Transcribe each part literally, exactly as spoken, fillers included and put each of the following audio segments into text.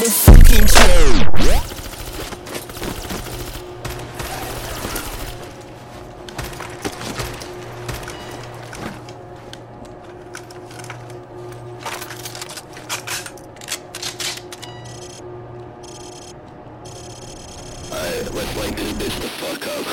the fucking chain. Alright, let's light this bitch the fuck up.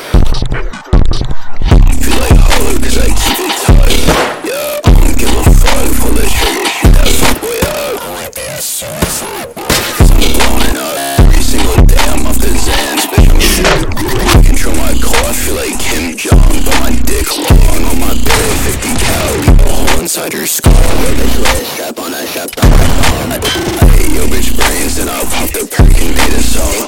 Feel like hollow cause I keep it tight. Yeah, I don't give a fuck. Pull the trigger, shoot that fuckboy up. Cause I'm blowing up. Every single day I'm off the Xans. Bitch, I'm shit. Control my core, I feel like Kim Jong. But my dick long on my belly. fifty cal, leave a hole inside your skull. With a twist, strap on that strap on my phone. I hate your bitch brains, then I'll pop the perk and made a song.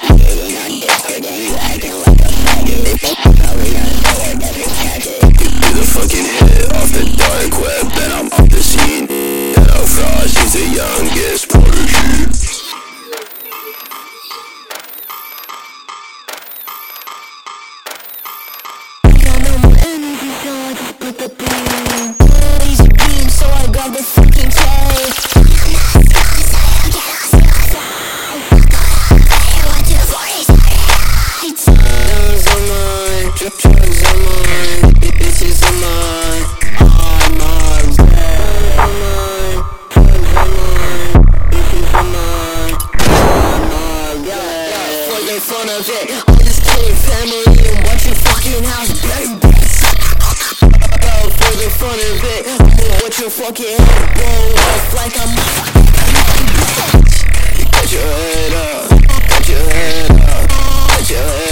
Do the fucking hit off the dark web, then I'm off the scene. Ghetto Frost, he's the youngest prodigy. Got no more energy, so I just put the beam. Lazy beam, so I grab the fucking cake. Drugs on mine, bitches on mine, on my way. On mine, drugs on mine, bitches on mine, on my way. Yeah, fuck in front of it, all this killing family and watch your fucking house burn, bitch. Yo, fuck in front of it, I'ma watch your fucking head blow off like I'm a fucking bitch. Put your head up, put your head up, put your head up.